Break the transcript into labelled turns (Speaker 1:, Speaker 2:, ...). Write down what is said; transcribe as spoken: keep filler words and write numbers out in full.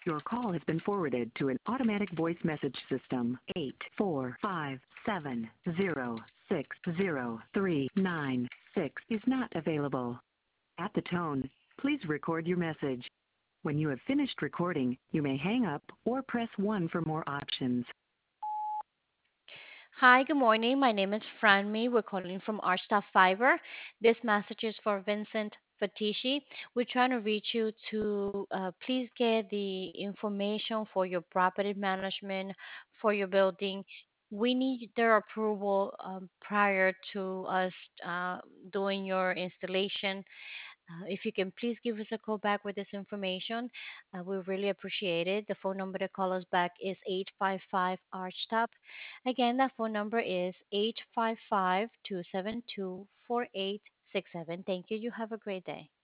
Speaker 1: Your call has been forwarded to an automatic voice message system. Eight four five seven zero six zero three nine six is not available. At the tone, please record your message. When you have finished recording, you may hang up or press one for more options.
Speaker 2: Hi, good morning. My name is Franmi. We're calling from our staff Fiber. This message is for Vincent Fatishi. We're trying to reach you to uh, please get the information for your property management for your building. We need their approval um, prior to us uh, doing your installation. Uh, if you can please give us a call back with this information, uh, we really appreciate it. The phone number to call us back is eight five five ARCHTOP. Again, that phone number is eight five five, two seven two, four eight six seven. Thank you. You have a great day.